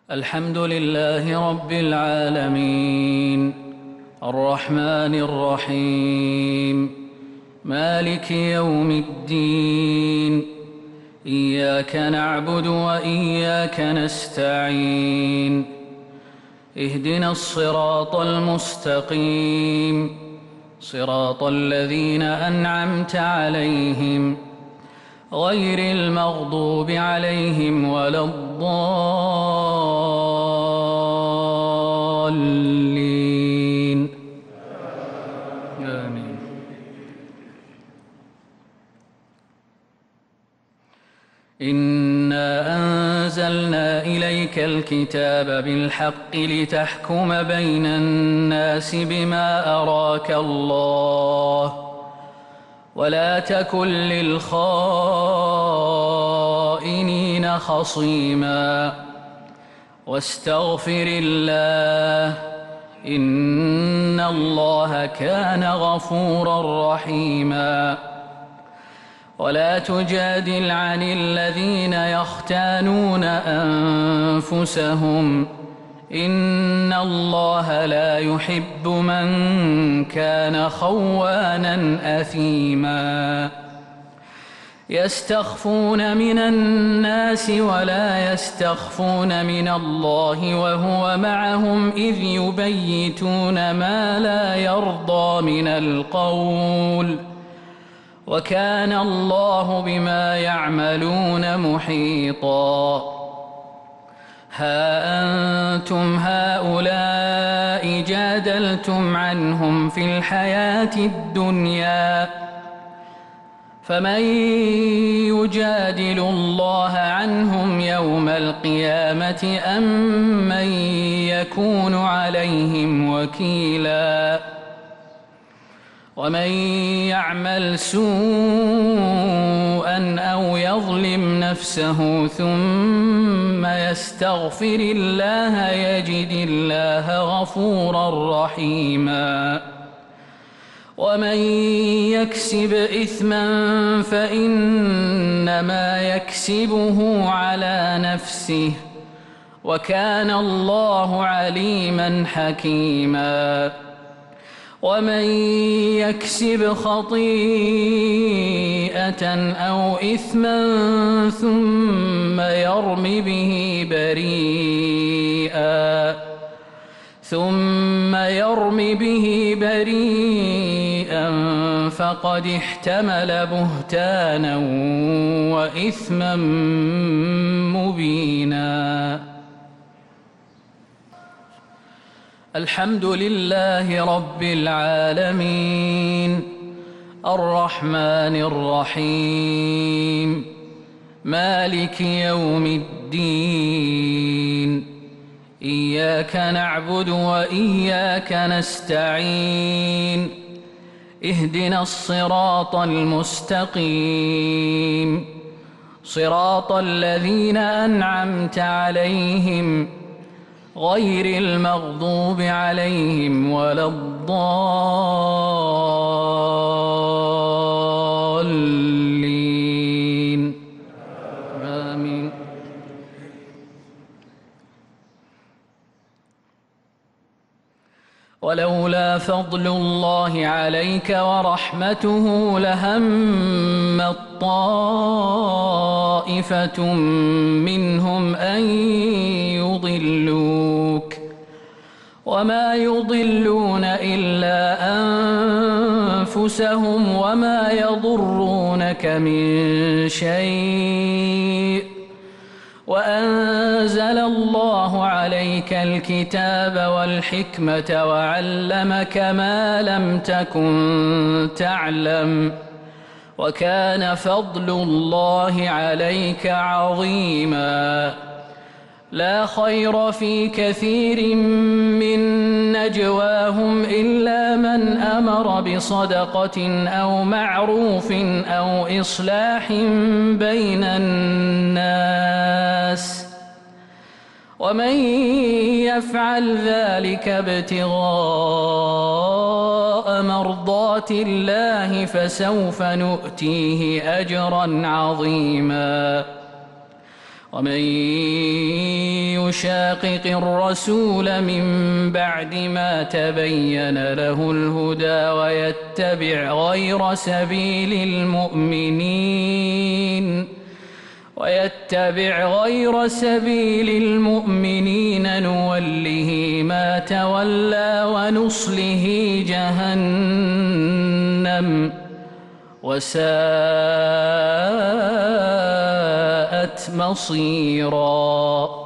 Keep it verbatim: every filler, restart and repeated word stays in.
الحمد لله رب العالمين الرحمن الرحيم مالك يوم الدين إياك نعبد وإياك نستعين اهدنا الصراط المستقيم صراط الذين أنعمت عليهم غير المغضوب عليهم ولا الضالين آمين. إنا أنزلنا إليك الكتاب بالحق لتحكم بين الناس بما أراك الله ولا تكن للخائنين خصيما واستغفر الله إن الله كان غفورا رحيما. ولا تجادل عن الذين يختانون أنفسهم إن الله لا يحب من كان خوانا أثيما. يستخفون من الناس ولا يستخفون من الله وهو معهم إذ يبيتون ما لا يرضى من القول وكان الله بما يعملون محيطا. ها أنتم هؤلاء جادلتم عنهم في الحياة الدنيا فمن يجادل الله عنهم يوم القيامة أم من يكون عليهم وكيلا. ومن يعمل سوءا أو يظلم نفسه ثم يستغفر الله يجد الله غفورا رحيما. ومن يكسب إثما فإنما يكسبه على نفسه وكان الله عليما حكيما. ومن يكسب خطيئة أو إثما ثم يرم به بريئا ثم يرم به بريئا فقد احتمل بهتانا وإثما مبينا. الحمد لله رب العالمين الرحمن الرحيم مالك يوم الدين إياك نعبد وإياك نستعين اهدنا الصراط المستقيم صراط الذين أنعمت عليهم غير المغضوب عليهم ولا الضالين آمين. ولولا فضل الله عليك ورحمته لهمت طائفة منهم أن يضلوك وما يضلون إلا أنفسهم وما يضرونك من شيء وأنزل الله عليك الكتاب والحكمة وعلمك ما لم تكن تعلم وكان فضل الله عليك عظيما. لا خير في كثير من نجواهم إلا من أمر بصدقة أو معروف أو إصلاح بين الناس ومن يفعل ذلك ابتغاء مرضات الله فسوف نؤتيه أجرا عظيما. ومن يشاقق الرسول من بعد ما تبين له الهدى ويتبع غير سبيل المؤمنين ويتبع غير سبيل المؤمنين نوله ما تولى ونصله جهنم وساءت مصيرا.